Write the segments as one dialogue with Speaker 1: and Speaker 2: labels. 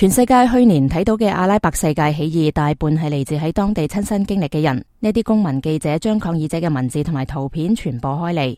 Speaker 1: 全世界去年睇到嘅阿拉伯世界起義，大半係嚟自喺當地親身經歷嘅人。呢啲公民記者將抗議者嘅文字同埋圖片傳播開嚟。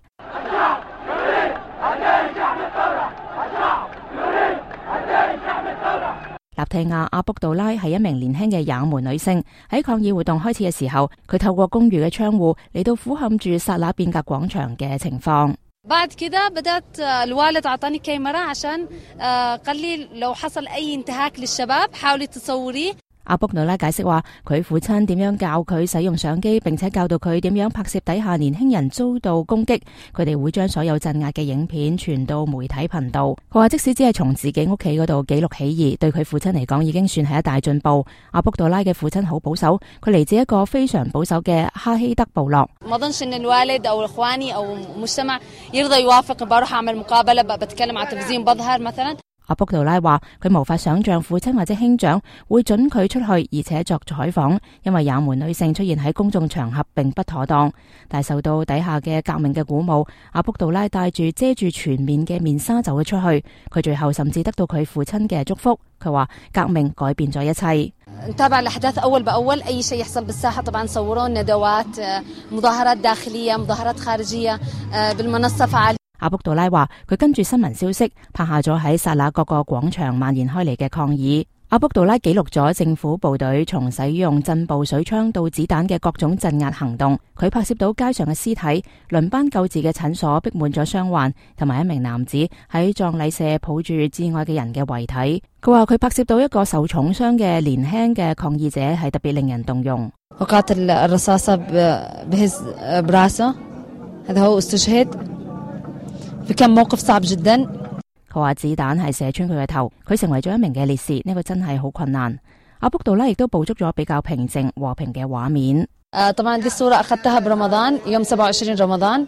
Speaker 1: 納蒂亞·阿卜杜拉係一名年輕嘅也門女性，喺抗議活動開始嘅時候，佢透過公寓嘅窗戶嚟到俯瞰住薩那變革廣場嘅情況。
Speaker 2: بعد كده بدأت الوالد أعطاني كاميرا عشان قال لي لو حصل أي انتهاك للشباب حاولي تصوريه。
Speaker 1: 阿卜杜拉解釋話，佢父親點樣教佢使用相機，並且教導佢點樣拍攝底下年輕人遭到攻擊。佢哋會將所有鎮壓嘅影片傳到媒體頻道。佢話即使只係從自己屋企嗰度記錄起義，對佢父親嚟講已經算係一大進步。阿卜杜拉嘅父親好保守，佢嚟自一個非常保守嘅哈希德部落。
Speaker 2: ما أظنش إن الوالد أو إخواني أو مجتمع يرضى يوافق بروح أعمل مقابلة بتكلم على التلفزيون بظهر مثلا。
Speaker 1: 阿卜杜拉話佢無法想象父親或者兄長會准佢出去，而且作採訪，因為也門女性出現喺公眾場合並不妥當。但受到底下嘅革命嘅鼓舞，阿卜杜拉帶住遮住全面嘅面紗走咗出去。佢最後甚至得到佢父親嘅祝福。佢話革命改變咗一切。
Speaker 2: نتابع الأحداث أول بأول أي شيء يحصل بالساحة طبعا صورون ندوات مظاهرات داخلية مظاهرات خارجية بالمنصة فعال。阿卜杜拉話佢跟住新聞消息拍下咗喺薩那各個廣場蔓延開嚟嘅抗議。阿卜杜拉記錄咗政府部隊從使用震步水槍到子彈嘅各種鎮壓行動。佢拍攝到街上嘅屍體、輪班救治嘅診所逼滿咗傷患，同埋一名男子喺葬禮社抱住摯愛嘅人嘅遺體。佢話佢拍攝到一個受重傷嘅年輕嘅抗議者係特別令人動容。 وقعت الرصاصة بهز براسه هذا هو استشهد كان موقف صعب جدا。
Speaker 1: 佢話子彈係射穿佢嘅頭，佢成為咗一名嘅烈士，呢個真係好困難。阿卜杜拉亦都捕捉咗比較平靜和平嘅畫面。
Speaker 2: طبعا دي الصورة أخذتها برمضان يوم 27 رمضان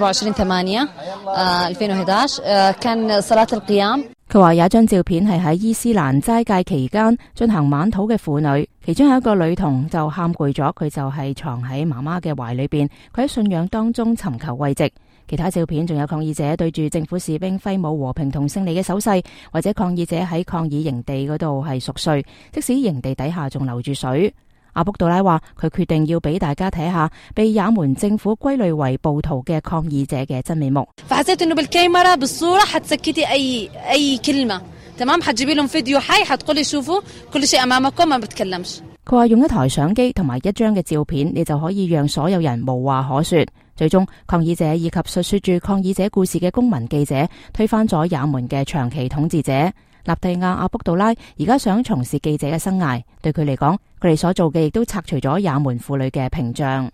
Speaker 2: 27/8/2011 كان صلاة القيام。佢
Speaker 1: 話有一張照片係喺伊斯蘭齋戒期間進行晚禱嘅婦女，其中有一個女童就喊攰咗，佢就係藏喺媽媽嘅懷裏邊，佢喺信仰當中尋求慰藉。其他照片仲有抗議者對住政府士兵揮舞和平同勝利嘅手勢，或者抗議者喺抗議營地嗰度係熟睡，即使營地底下仲流住水。阿卜杜拉話佢決定要俾大家睇下被也門政府歸類為暴徒嘅抗議者嘅真面目。
Speaker 2: فحسيت إنه بالكاميرا بالصورة حتسكتي أي كلمة تمام حتجيبي لهم فيديو حي حتقولي شوفوا كل شيء أمامكم ما بتكلمش。佢
Speaker 1: 話用一台相機同埋一張嘅照片，你就可以讓所有人無話可說。最終，抗議者以及述說住抗議者故事嘅公民記者推翻咗也門嘅長期統治者。納蒂亞·阿卜杜拉而家想從事記者嘅生涯，對佢嚟講，佢哋所做嘅亦都拆除咗也門婦女嘅屏障。